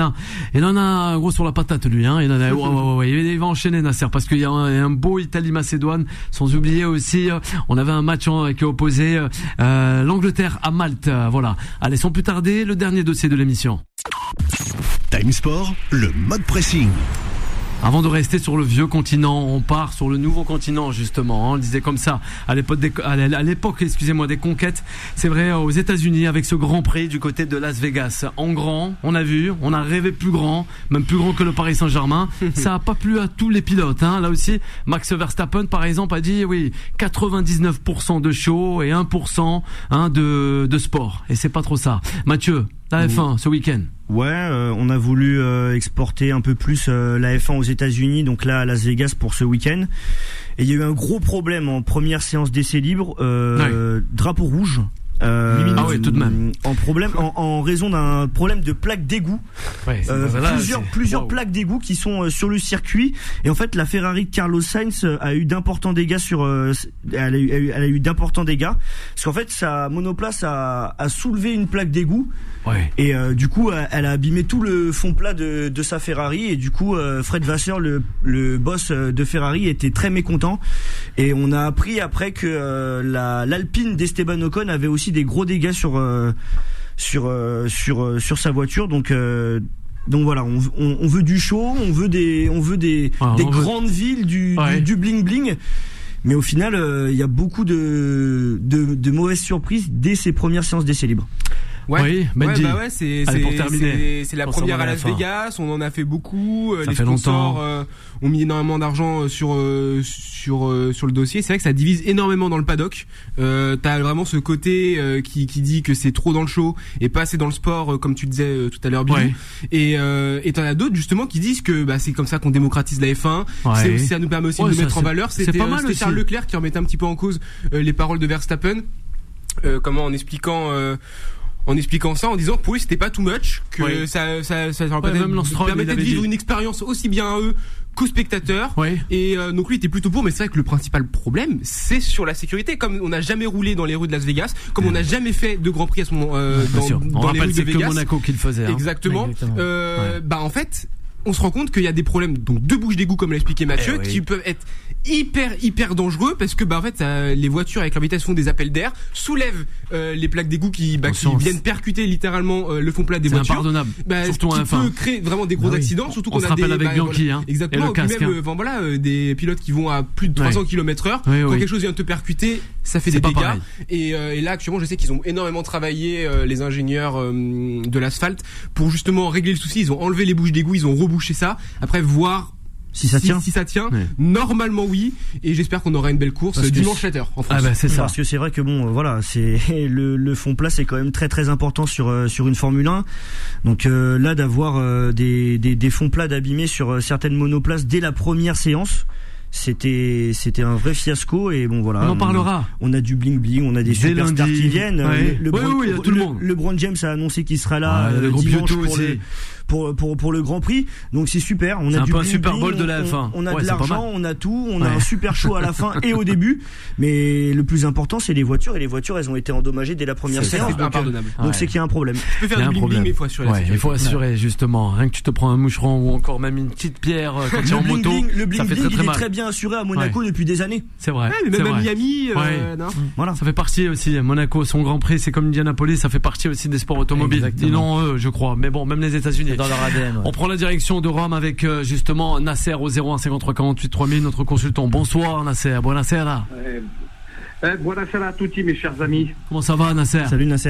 a gros sur la patate lui, hein. Il en a il va enchaîner Nasser parce qu'il y a un beau Italie-Macédoine. Sans oublier aussi, on avait un match qui opposait l'Angleterre à Malte. Voilà. Allez, sans plus tarder, le dernier dossier de l'émission. Time Sport, le mode pressing. Avant de rester sur le vieux continent, on part sur le nouveau continent justement. On le disait comme ça à l'époque des conquêtes. C'est vrai, aux États-Unis avec ce Grand Prix du côté de Las Vegas. En grand, on a rêvé plus grand, même plus grand que le Paris Saint-Germain. Ça a pas plu à tous les pilotes. Hein. Là aussi, Max Verstappen par exemple a dit 99% de show et 1% de sport. Et c'est pas trop ça. Mathieu, la F1 ce week-end. Ouais, on a voulu exporter un peu plus la F1 aux États-Unis, donc là à Las Vegas pour ce week-end. Et il y a eu un gros problème en première séance d'essai libre, drapeau rouge. tout de même. En raison d'un problème de plaques d'égout. Plusieurs plaques d'égout qui sont sur le circuit. Et en fait, la Ferrari de Carlos Sainz a eu d'importants dégâts elle a eu d'importants dégâts. Parce qu'en fait, sa monoplace a soulevé une plaque d'égout. Ouais. Et du coup, elle a abîmé tout le fond plat de sa Ferrari. Et du coup, Fred Vasseur, le boss de Ferrari, était très mécontent. Et on a appris après que l'Alpine d'Esteban Ocon avait aussi des gros dégâts sur sa voiture. Donc voilà, on veut du show, on veut des grandes villes, du bling bling. Mais au final, il y a beaucoup de mauvaises surprises dès ces premières séances d'essais libres. C'est la première à Las Vegas. On en a fait beaucoup. Les sponsors ont mis énormément d'argent sur le dossier. C'est vrai que ça divise énormément dans le paddock. T'as vraiment ce côté qui dit que c'est trop dans le show et pas assez dans le sport, comme tu disais tout à l'heure, Billy. Et t'en as d'autres justement qui disent que c'est comme ça qu'on démocratise la F1. Ça nous permet aussi de mettre en valeur. C'était Charles Leclerc qui remettait un petit peu en cause les paroles de Verstappen. En expliquant ça, en disant que pour lui c'était pas too much, que ça leur permettait de vivre une expérience aussi bien à eux qu'aux spectateurs. Et donc lui était plutôt pour, mais c'est vrai que le principal problème c'est sur la sécurité. Comme on n'a jamais roulé dans les rues de Las Vegas, comme on n'a jamais fait de Grand Prix à ce moment dans les rues de Vegas. Que Monaco qui le faisait. Exactement. En fait, on se rend compte qu'il y a des problèmes donc de bouches d'égout comme l'a expliqué Mathieu, qui peuvent être hyper dangereux parce que en fait les voitures avec leur vitesse font des appels d'air, soulèvent les plaques d'égout qui viennent percuter littéralement le fond plat des voitures. C'est impardonnable. Surtout qui peut créer vraiment des gros accidents, surtout qu'on a des avec Bianchi, exactement, et même des pilotes qui vont à plus de 300 km/h, quand quelque chose vient te percuter, ça fait des dégâts. Et là actuellement, je sais qu'ils ont énormément travaillé les ingénieurs de l'asphalte pour justement régler le souci. Ils ont enlevé les bouches d'égout, ils ont rebouché ça. Après voir si ça tient. Normalement oui, et j'espère qu'on aura une belle course dimanche 7h en France. C'est ça. Parce que c'est vrai que c'est le fond plat, c'est quand même très très important sur une Formule 1. Donc là d'avoir des fonds plats d'abîmer sur certaines monoplaces dès la première séance, c'était un vrai fiasco. Et on en parlera. On a du bling bling, on a des superstars qui viennent. Tout le monde. LeBron James a annoncé qu'il sera là dimanche pour le Grand Prix. Donc c'est super. On a un Super Bowl de la F1. On a de l'argent, on a tout, on a un super show à la fin et au début. Mais le plus important, c'est les voitures, et les voitures, elles ont été endommagées dès la première séance. C'est impardonnable. Donc c'est qu'il y a un problème. Tu peux faire du bling bling, mais il faut assurer la sécurité. Il faut assurer justement. Rien que tu te prends un moucheron ou encore même une petite pierre quand tu es en moto, le bling bling, il est très bien assuré à Monaco depuis des années. C'est vrai. Mais même à Miami, voilà. Ça fait partie aussi. Monaco, son Grand Prix, c'est comme Indianapolis, ça fait partie aussi des sports automobiles. Sinon, eux, je crois. Mais bon, même les États-Unis. Dans leur ADN. On prend la direction de Rome avec justement Nasser au 01 53 48 3000, notre consultant. Bonsoir Nasser. Buonasera. Buonasera à tutti, mes chers amis. Comment ça va Nasser? Salut Nasser.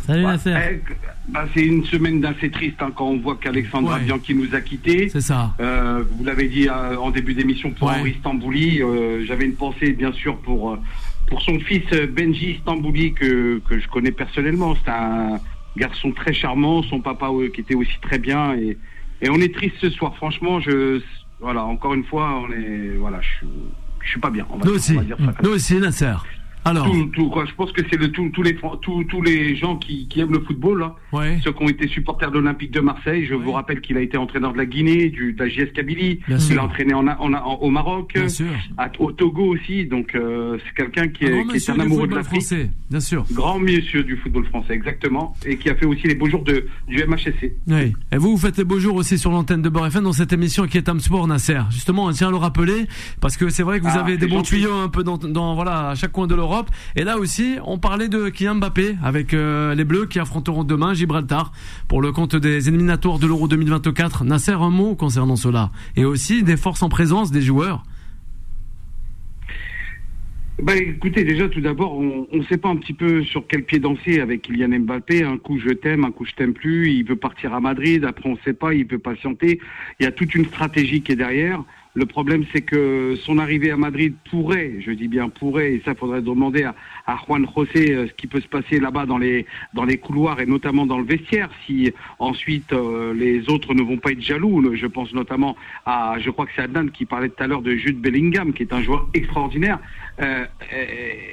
C'est une semaine assez triste quand on voit qu'Alexandra Bianchi nous a quittés. C'est ça. Vous l'avez dit en début d'émission pour Henri Stambouli. J'avais une pensée bien sûr pour son fils Benji Stambouli que je connais personnellement. C'est un garçon très charmant, son papa qui était aussi très bien, et on est triste ce soir. Franchement, encore une fois, je suis pas bien. Nous aussi, Nasser. Alors, je pense que c'est tous les gens qui aiment le football, ceux qui ont été supporters de l'Olympique de Marseille. Je vous rappelle qu'il a été entraîneur de la Guinée, de la JS Kabylie. Il a entraîné au Maroc, au Togo aussi. Donc c'est quelqu'un qui est un amoureux de l'Afrique. Bien sûr. Grand monsieur du football français, exactement, et qui a fait aussi les beaux jours du MHSC. Oui. Et vous faites les beaux jours aussi sur l'antenne de Beurre FM dans cette émission qui est Tam Sport, Nasser. Justement, on tient à le rappeler parce que c'est vrai que vous avez des bons tuyaux un peu dans à chaque coin de l'Europe. Et là aussi, on parlait de Kylian Mbappé avec les Bleus qui affronteront demain Gibraltar pour le compte des éliminatoires de l'Euro 2024. Nasser, un mot concernant cela et aussi des forces en présence des joueurs. Écoutez, déjà tout d'abord, on ne sait pas un petit peu sur quel pied danser avec Kylian Mbappé. Un coup je t'aime, un coup je t'aime plus. Il veut partir à Madrid, après on ne sait pas, il peut patienter. Il y a toute une stratégie qui est derrière. Le problème, c'est que son arrivée à Madrid pourrait, je dis bien pourrait, et ça faudrait demander à Juan José ce qui peut se passer là-bas dans les couloirs et notamment dans le vestiaire, si ensuite les autres ne vont pas être jaloux. Je pense notamment je crois que c'est Adnan qui parlait tout à l'heure de Jude Bellingham, qui est un joueur extraordinaire.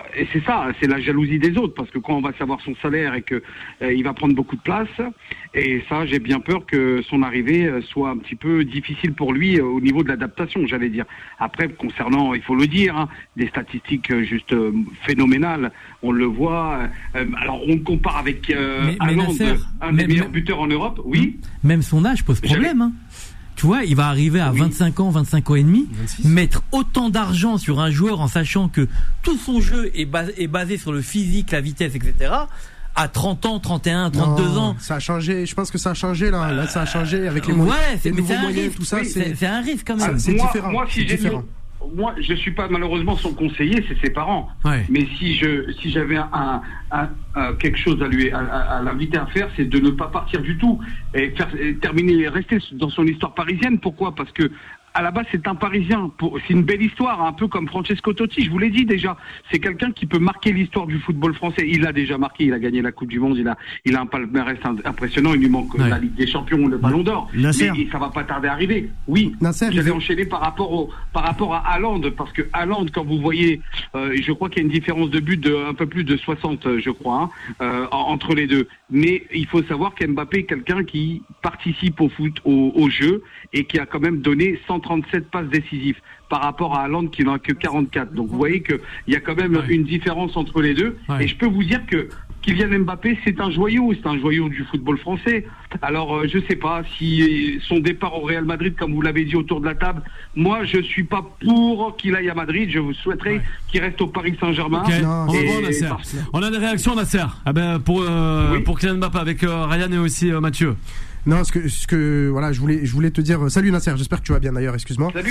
c'est ça, c'est la jalousie des autres, parce que quand on va savoir son salaire et que il va prendre beaucoup de place, et ça, j'ai bien peur que son arrivée soit un petit peu difficile pour lui au niveau de l'adaptation, j'allais dire. Après, concernant, il faut le dire, des statistiques juste phénoménales, on le voit. Alors, on compare avec Haaland, un des meilleurs buteurs en Europe, oui. Même son âge pose problème. Tu vois, il va arriver à 25 ans et demi, 26. Mettre autant d'argent sur un joueur en sachant que tout son jeu est basé sur le physique, la vitesse, etc. À 30 ans, 31, 32 ans. Ça a changé, je pense que ça a changé là. Là, ça a changé avec les nouveaux moyens, tout ça. C'est un risque quand même. C'est différent. Moi, je suis pas malheureusement son conseiller, c'est ses parents. Ouais. Mais si j'avais quelque chose à l'inviter à faire, c'est de ne pas partir du tout et rester dans son histoire parisienne. Pourquoi ? Parce que à la base, c'est un Parisien. C'est une belle histoire, un peu comme Francesco Totti. Je vous l'ai dit déjà. C'est quelqu'un qui peut marquer l'histoire du football français. Il a déjà marqué. Il a gagné la Coupe du Monde. Il a un palmarès impressionnant. Il lui manque la Ligue des Champions, le Ballon d'Or. Nasser. Mais ça va pas tarder à arriver. Oui. Nasser, j'avais enchaîné par rapport à Haaland, parce que Haaland, quand vous voyez, je crois qu'il y a une différence de but de un peu plus de 60, je crois, entre les deux. Mais il faut savoir qu'Mbappé est quelqu'un qui participe au foot, au jeu, et qui a quand même donné 137 passes décisives par rapport à Haaland qui n'en a que 44. Donc vous voyez qu'il y a quand même une différence entre les deux. Ouais. Et je peux vous dire que Kylian Mbappé, c'est un joyau du football français. Alors je sais pas si son départ au Real Madrid, comme vous l'avez dit autour de la table, moi je suis pas pour qu'il aille à Madrid. Je vous souhaiterais qu'il reste au Paris Saint-Germain. Okay. On a des réactions, Nasser. Pour Kylian Mbappé avec Ryan et aussi Mathieu. Non, ce que voilà, je voulais te dire. Salut Nasser, j'espère que tu vas bien d'ailleurs. Excuse-moi. Salut.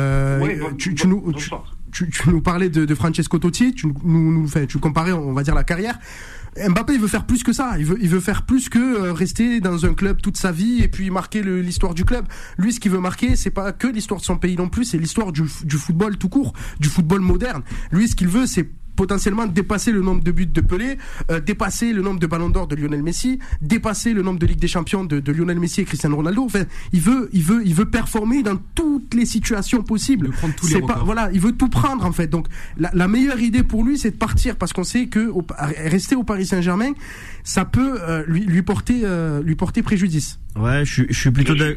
Tu nous parlais de Francesco Totti. Tu comparais, on va dire, la carrière. Mbappé, il veut faire plus que ça. Il veut faire plus que rester dans un club toute sa vie et puis marquer l'histoire du club. Lui, ce qu'il veut marquer, c'est pas que l'histoire de son pays non plus, c'est l'histoire du football tout court, du football moderne. Lui, ce qu'il veut, c'est potentiellement dépasser le nombre de buts de Pelé, dépasser le nombre de ballons d'or de Lionel Messi, dépasser le nombre de Ligue des Champions de Lionel Messi et Cristiano Ronaldo. Enfin, il veut performer dans toutes les situations possibles. Il veut tout prendre en fait. Donc la meilleure idée pour lui, c'est de partir, parce qu'on sait que rester au Paris Saint-Germain, ça peut lui porter préjudice. Ouais, je suis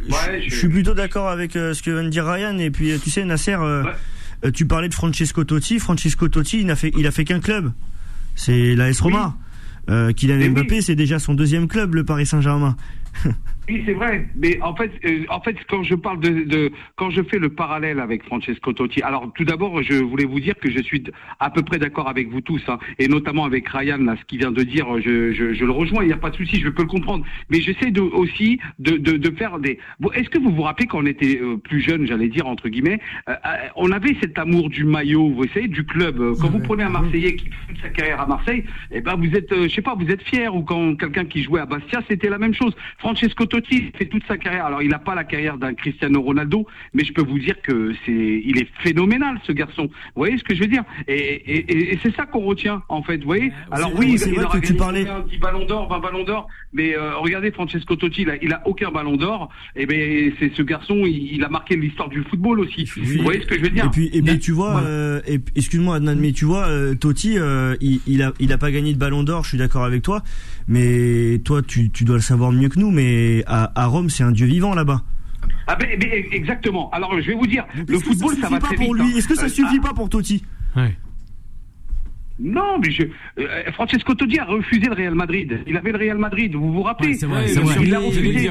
plutôt d'accord avec ce que vient de dire Ryan. Et puis tu sais, Nasser. Tu parlais de Francesco Totti. Francesco Totti, il a fait qu'un club. C'est l'AS Roma. Kylian Mbappé, c'est déjà son deuxième club, le Paris Saint-Germain. Oui, c'est vrai. Mais en fait, quand je parle quand je fais le parallèle avec Francesco Totti, alors tout d'abord, je voulais vous dire que je suis à peu près d'accord avec vous tous, et notamment avec Ryan, là, ce qu'il vient de dire, je le rejoins, il n'y a pas de souci, je peux le comprendre. Mais j'essaie aussi de faire Est-ce que vous vous rappelez quand on était plus jeune, j'allais dire entre guillemets, on avait cet amour du maillot, vous savez, du club. Quand vous prenez un Marseillais qui fait sa carrière à Marseille, vous êtes, vous êtes fier. Ou quand quelqu'un qui jouait à Bastia, c'était la même chose. Francesco Totti fait toute sa carrière. Alors, il n'a pas la carrière d'un Cristiano Ronaldo, mais je peux vous dire que il est phénoménal, ce garçon. Vous voyez ce que je veux dire ? Et c'est ça qu'on retient, en fait. Vous voyez ? Alors oui, il aura gagné 10 ballons d'or, 20 ballons d'or, mais regardez Francesco Totti, il a aucun ballon d'or. Et c'est ce garçon, il a marqué l'histoire du football aussi. Vous voyez ce que je veux dire ? Et puis tu vois, excuse-moi Adnan, mais tu vois, Totti, il a pas gagné de ballon d'or. Je suis d'accord avec toi, mais toi, tu dois le savoir mieux que nous, mais à Rome, c'est un dieu vivant là-bas. Exactement. Alors je vais vous dire, le football, ça va très vite. Est-ce que ça suffit pas pour Totti ? Ouais. Non, mais Francesco Totti a refusé le Real Madrid. Il avait le Real Madrid, vous vous rappelez ? C'est vrai. Il a refusé.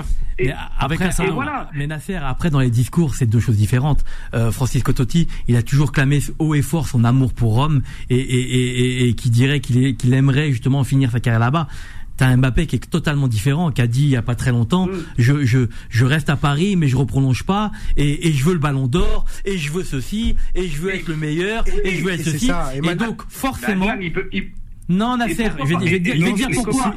Mais Nasser, après, dans les discours, c'est deux choses différentes. Francesco Totti, il a toujours clamé haut et fort son amour pour Rome et qui dirait qu'il aimerait justement finir sa carrière là-bas. T'as un Mbappé qui est totalement différent, qui a dit il y a pas très longtemps, je reste à Paris mais je reprolonge pas et je veux le ballon d'or et je veux ceci et je veux être le meilleur et je veux être ceci et donc forcément non, Nasser, je vais dire pourquoi.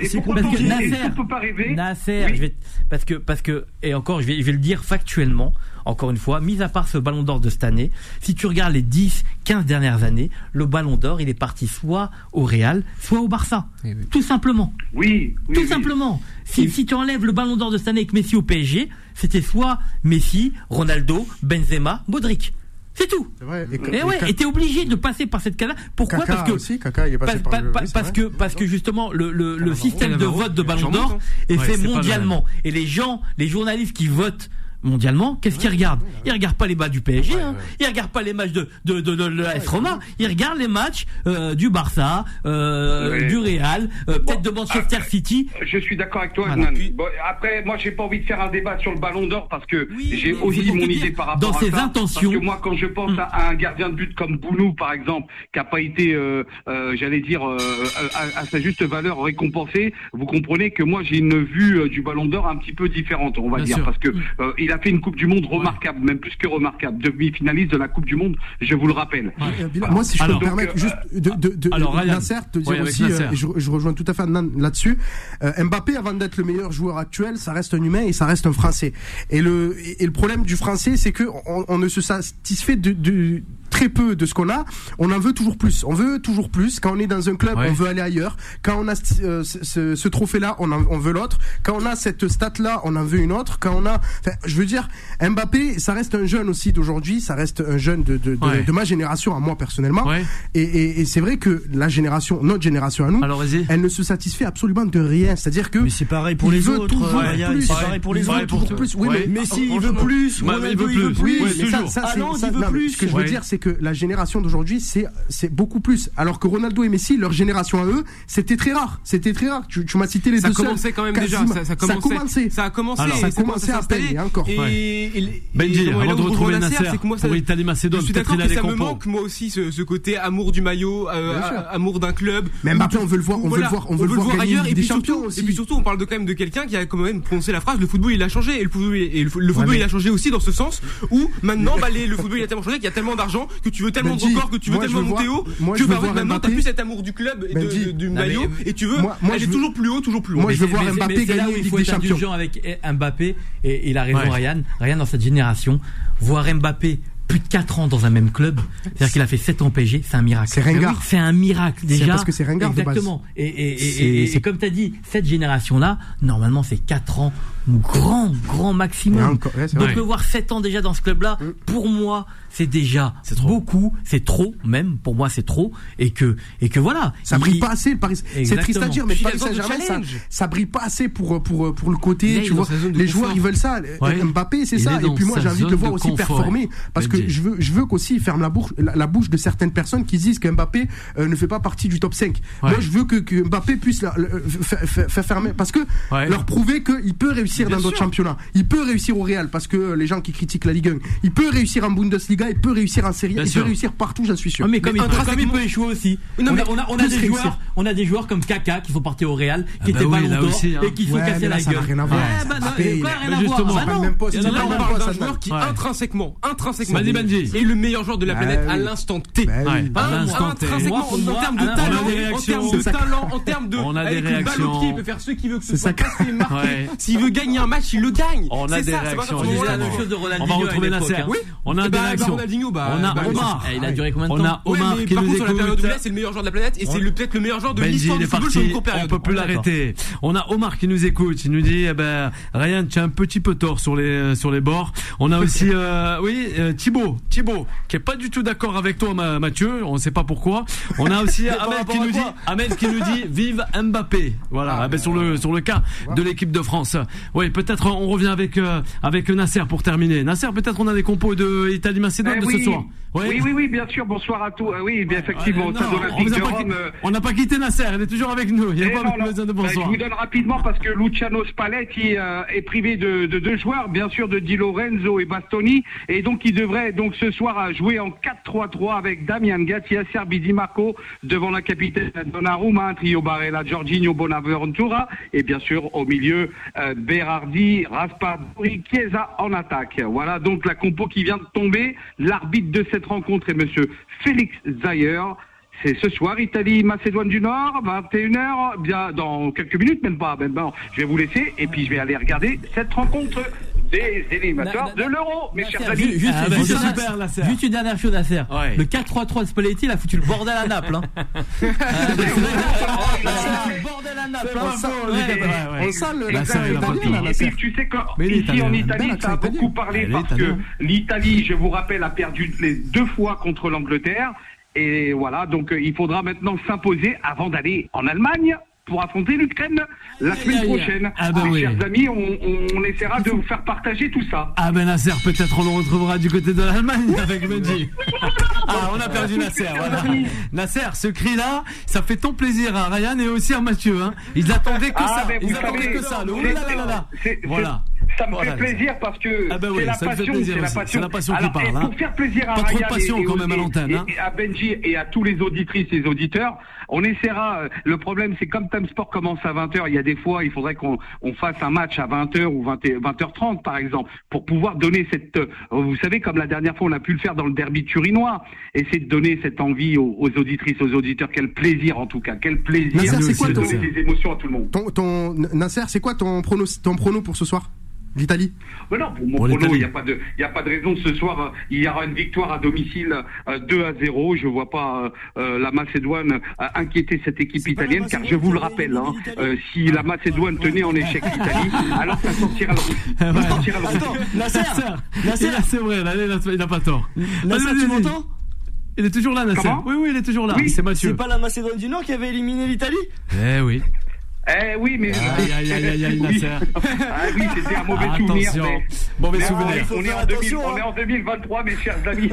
Parce que et encore je vais le dire factuellement, encore une fois, mis à part ce ballon d'or de cette année, si tu regardes les 10-15 dernières années, le ballon d'or, il est parti soit au Real, soit au Barça. Tout simplement. Tout simplement. Si tu enlèves le ballon d'or de cette année avec Messi au PSG, c'était soit Messi, Ronaldo, Benzema, Modric. C'est tout. Et t'es obligé de passer par cette case-là. Pourquoi? Kaka parce que aussi, Kaka, il est passé parce que justement le système de vote de Ballon d'Or est fait mondialement. Et les journalistes qui votent mondialement, qu'est-ce qu'ils regardent? Ils regardent pas les matchs du PSG, ils regardent pas les matchs de l'AS Roma, ils regardent les matchs du Barça, du Real, peut-être de Manchester City. Je suis d'accord avec toi, Nan. Bon, après, moi, j'ai pas envie de faire un débat sur le Ballon d'Or parce que j'ai aussi mon idée par rapport à ça. Intentions. Parce que moi, quand je pense à un gardien de but comme Bounou, par exemple, qui a pas été, j'allais dire, à sa juste valeur récompensé, vous comprenez que moi, j'ai une vue du Ballon d'Or un petit peu différente, on va dire, parce que il a fait une Coupe du Monde remarquable, même plus que remarquable, demi-finaliste de la Coupe du Monde, je vous le rappelle. Moi, si je peux me permettre juste Nasser, te dire aussi, je rejoins tout à fait Nan là-dessus. Mbappé, avant d'être le meilleur joueur actuel, ça reste un humain et ça reste un Français. Et le problème du Français, c'est que on ne se satisfait de très peu de ce qu'on a, on en veut toujours plus. On veut toujours plus. Quand on est dans un club, on veut aller ailleurs. Quand on a ce trophée-là, on veut l'autre. Quand on a cette stat-là, on en veut une autre. Quand on a, je veux dire, Mbappé, ça reste un jeune aussi d'aujourd'hui. Ça reste un jeune de ma génération, à moi personnellement. Et c'est vrai que notre génération à nous, elle ne se satisfait absolument de rien. C'est-à-dire que. Mais c'est pareil pour les autres. C'est pareil pour les autres. Oui, mais Messi, il veut plus. Ronaldo, il veut plus. Ce que je veux dire, c'est que la génération d'aujourd'hui, c'est beaucoup plus. Alors que Ronaldo et Messi, leur génération à eux, c'était très rare. Tu m'as cité les deux seuls. Ça commençait quand même déjà. Ça a commencé à peine, encore. Benji, avant de retrouver Nasser pour Italie Macédoine, je suis d'accord que ça me manque, moi aussi, ce côté amour du maillot, amour d'un club. Mais Mbappé, on veut le voir ailleurs. Et puis surtout, on parle quand même de quelqu'un qui a quand même prononcé la phrase, le football il a changé. Et le football il a changé aussi dans ce sens où maintenant, le football il a tellement changé qu'il y a tellement d'argent que tu veux tellement de records, que tu veux tellement monter haut, que maintenant t'as plus cet amour du club et du maillot et tu veux aller toujours plus haut. Moi je veux voir Mbappé gagner une Ligue des Champions. Il faut être avec Mbappé et il a raison Ryan dans cette génération, voir Mbappé plus de 4 ans dans un même club, c'est-à-dire qu'il a fait 7 ans PSG, c'est un miracle. C'est ringard. C'est un miracle déjà. C'est parce que c'est ringard exactement. De base. Et comme tu as dit, cette génération-là, normalement c'est 4 ans grand maximum. Donc le voir 7 ans déjà dans ce club-là, pour moi, c'est déjà beaucoup, c'est trop même, pour moi c'est trop, et que voilà. Ça brille pas assez le Paris. C'est triste à dire, mais le Paris Saint-Germain, ça brille pas assez pour le côté, tu vois. Les joueurs ils veulent ça. Mbappé c'est ça. Et puis moi j'ai envie de le voir aussi performer, parce que je veux qu'aussi il ferme la bouche de certaines personnes qui disent que Mbappé ne fait pas partie du top 5. Moi je veux que Mbappé puisse faire fermer, parce que leur prouver qu'il peut réussir dans d'autres championnats. Il peut réussir au Real, parce que les gens qui critiquent la Ligue 1, il peut réussir en Bundesliga, il peut réussir en Serie A, il peut réussir partout, j'en suis sûr. Mais comme il peut échouer aussi. On a des joueurs comme Kaka qui sont partis au Real, qui étaient Ballon d'Or et qui sont cassés la gueule. Ça n'a rien à voir. Justement, on parle d'un joueur qui intrinsèquement est le meilleur joueur de la planète à l'instant T. Intrinsèquement, en termes de talent, en termes de avec une balle au pied, il peut faire ce qu'il veut, que ce soit cassé, marqué. S'il veut gagner un match, il le gagne. On a des réactions. On va retrouver Nasser. On a des réactions. On a Omar. Il a duré combien de temps? On a Omar qui nous écoute. Sur la période où c'est le meilleur joueur de la planète et c'est peut-être le meilleur joueur de l'histoire du football sur une courte période. On peut plus l'arrêter. On a Omar qui nous écoute. Il nous dit, Ryan, tu as un petit peu tort sur les bords. On a aussi, Thibaut, qui est pas du tout d'accord avec toi, Mathieu. On sait pas pourquoi. On a aussi Ahmed qui nous dit, vive Mbappé. Voilà. Sur le cas de l'équipe de France. Oui, peut-être on revient avec Nasser pour terminer. Nasser, peut-être on a des compos de Italie Macédoine de ce soir. Oui, bien sûr. Bonsoir à tous. Oui, bien effectivement. On n'a pas quitté Nasser, il est toujours avec nous. Il n'y a pas besoin de bonsoir. Je vous donne rapidement parce que Luciano Spalletti est privé de 2 joueurs, bien sûr, de Di Lorenzo et Bastoni, et donc il devrait ce soir jouer en 4-3-3 avec Damian Gatti, Serbi Di Marco devant la capitaine Donnarumma, trio Barella, Jorginho, Bonaventura, et bien sûr au milieu Berardi, Raspadori, Chiesa en attaque. Voilà donc la compo qui vient de tomber. L'arbitre de cette rencontre est monsieur Félix Zayer. C'est ce soir, Italie-Macédoine du Nord, 21h, bien dans quelques minutes, même pas. Je vais vous laisser et puis je vais aller regarder cette rencontre des éliminatoires de l'Euro, mes chers amis. Juste une dernière chose à faire. Le 4-3-3 de Spalletti, il a foutu le bordel à Naples. Le bordel à Naples. On sent Nasser. Tu sais qu'ici en Italie, ça a beaucoup parlé parce que l'Italie, je vous rappelle, a perdu les 2 fois contre l'Angleterre. Et voilà, donc il faudra maintenant s'imposer avant d'aller en Allemagne pour affronter l'Ukraine la semaine prochaine. Chers amis, on essaiera de vous faire partager tout ça. Ah ben Nasser, peut-être on le retrouvera du côté de l'Allemagne avec Benji. On a perdu Nasser. Voilà. Nasser, ce cri-là, ça fait tant plaisir à Ryan et aussi à Mathieu. Hein. Ils attendaient que ça. Ils attendaient que ça. Voilà. Ça me fait plaisir parce que c'est la passion qui parle. Pour faire plaisir à Ryan, pas trop de passion quand même à l'antenne. Et à Benji et à tous les auditrices et auditeurs, on essaiera. Le problème, c'est comme Time Sport commence à 20h, il y a des fois, il faudrait qu'on fasse un match à 20h ou 20h30 par exemple, pour pouvoir donner cette. Vous savez, comme la dernière fois, on a pu le faire dans le derby turinois, essayer de donner cette envie aux auditrices, aux auditeurs. Quel plaisir en tout cas, quel plaisir de donner des émotions à tout le monde. Nasser, c'est quoi ton prono pour ce soir? L'Italie? Non, pour mon prono, il n'y a pas de raison. Ce soir, il y aura une victoire à domicile 2-0. Je vois pas la Macédoine inquiéter cette équipe italienne, car je vous le rappelle, si la Macédoine tenait en échec l'Italie, alors ça sortira le Russie. Nasser, c'est vrai, il n'a pas tort. Nasser, tu m'entends? Il est toujours là, Nasser. Oui, il est toujours là. C'est Mathieu. C'est pas la Macédoine du Nord qui avait éliminé l'Italie? Oui. Oui, mais. Aïe, Nasser. Oui, c'était un mauvais souvenir. Mauvais souvenir. On est en 2023, mes chers amis.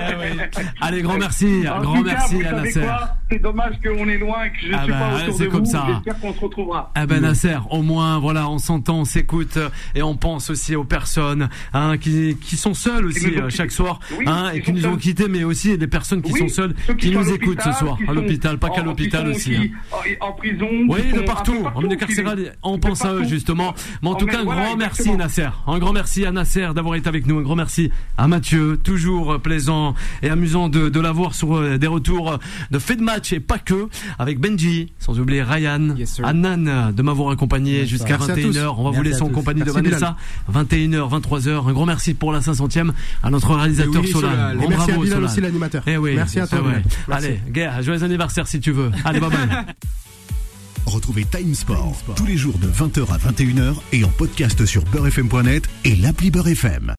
Allez, grand merci. Merci à Nasser. C'est dommage qu'on est loin et que je ne suis pas autour de vous. J'espère qu'on se retrouvera. Nasser, au moins, voilà, on s'entend, on s'écoute et on pense aussi aux personnes qui sont seules aussi chaque soir et qui nous ont quittés, mais aussi des personnes qui sont seules, qui nous écoutent ce soir à l'hôpital, pas qu'à l'hôpital aussi. En prison. Oui, de partout. En milieu carcéral, on pense à eux justement. Mais en tout cas, un grand merci Nasser. Un grand merci à Nasser d'avoir été avec nous. Un grand merci à Mathieu, toujours plaisant et amusant de l'avoir sur des retours de fait de match et pas que, avec Benji, sans oublier Ryan, Anan de m'avoir accompagné jusqu'à 21h. On va vous laisser en compagnie de Vanessa. 21h, 23h. Un grand merci pour la 500e à notre réalisateur Solal. Et merci à Bilal aussi, l'animateur. Merci à toi. Allez, Guerre, joyeux anniversaire si tu veux. Allez, bye bye. Retrouvez Time Sport tous les jours de 20h à 21h et en podcast sur beurrefm.net et l'appli Beurre FM.